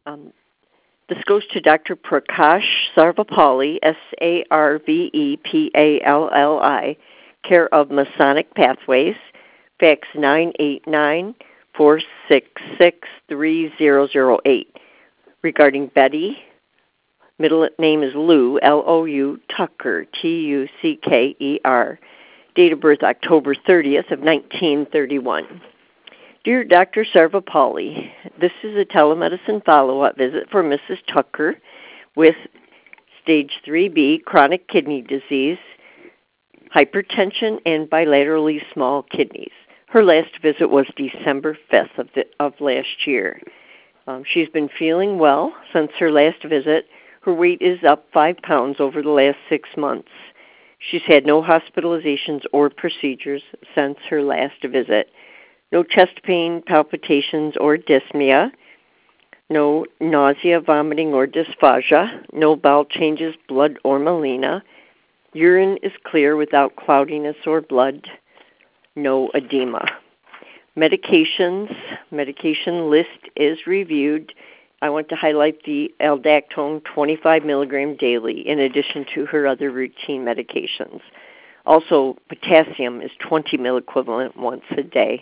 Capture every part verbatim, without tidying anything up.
Um, this goes to Doctor Prakash Sarvapalli, S A R V E P A L L I, care of Masonic Pathways, fax nine eight nine, four six six, three zero zero eight, regarding Betty. Middle name is Lou, L O U, Tucker, T U C K E R. Date of birth October thirtieth of nineteen thirty-one. Dear Doctor Sarvapalli, this is a telemedicine follow-up visit for Missus Tucker with stage three B chronic kidney disease, hypertension, and bilaterally small kidneys. Her last visit was December fifth of, the, of last year. Um, she's been feeling well since her last visit. Her weight is up five pounds over the last six months. She's had no hospitalizations or procedures since her last visit. No chest pain, palpitations, or dyspnea. No nausea, vomiting, or dysphagia. No bowel changes, blood, or melena. Urine is clear without cloudiness or blood. No edema. Medications. Medication list is reviewed. I want to highlight the Aldactone twenty-five milligram daily in addition to her other routine medications. Also, potassium is twenty milliequivalent once a day.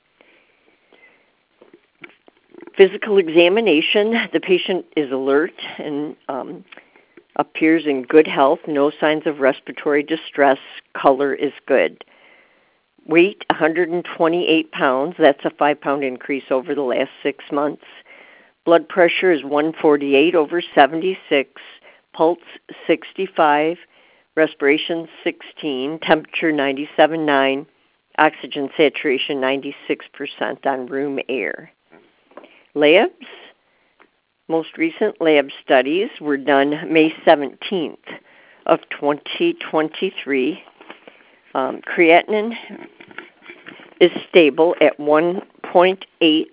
Physical examination. The patient is alert and um, appears in good health. No signs of respiratory distress. Color is good. Weight, one hundred twenty-eight pounds. That's a five-pound increase over the last six months. Blood pressure is one forty-eight over seventy-six. Pulse, sixty-five. Respiration, sixteen. Temperature, ninety-seven point nine. Oxygen saturation, ninety-six percent on room air. Labs. Most recent lab studies were done May seventeenth of twenty twenty-three. Um, creatinine is stable at one point eight.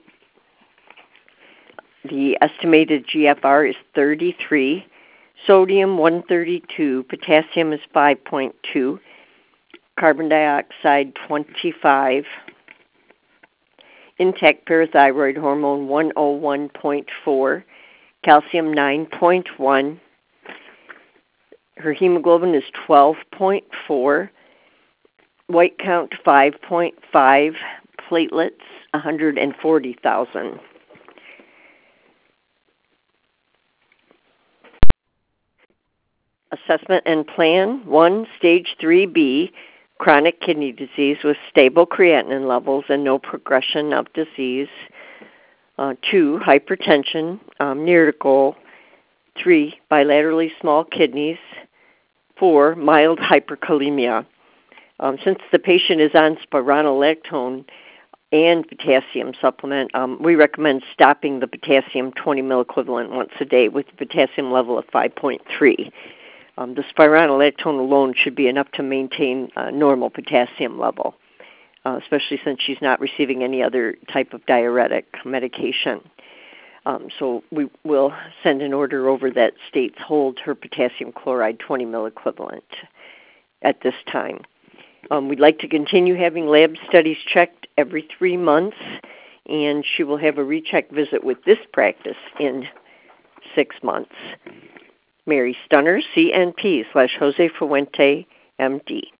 The estimated G F R is thirty-three. Sodium, one thirty-two. Potassium is five point two. Carbon dioxide, twenty-five. Intact parathyroid hormone, one oh one point four. Calcium, nine point one. Her hemoglobin is twelve point four. White count, five point five. Platelets, one hundred forty thousand. Assessment and plan. One, stage three B, chronic kidney disease with stable creatinine levels and no progression of disease. Uh, two, hypertension, um, near to goal. Three, bilaterally small kidneys. Four, mild hyperkalemia. Um, since the patient is on spironolactone and potassium supplement, um, we recommend stopping the potassium twenty milliequivalent once a day with a potassium level of five point three. Um, the spironolactone alone should be enough to maintain a normal potassium level, uh, especially since she's not receiving any other type of diuretic medication. Um, so we will send an order over that states hold her potassium chloride twenty milliequivalent at this time. Um, we'd like to continue having lab studies checked every three months, and she will have a recheck visit with this practice in six months. Mary Stunner, C N P slash Jose Fuente, M D.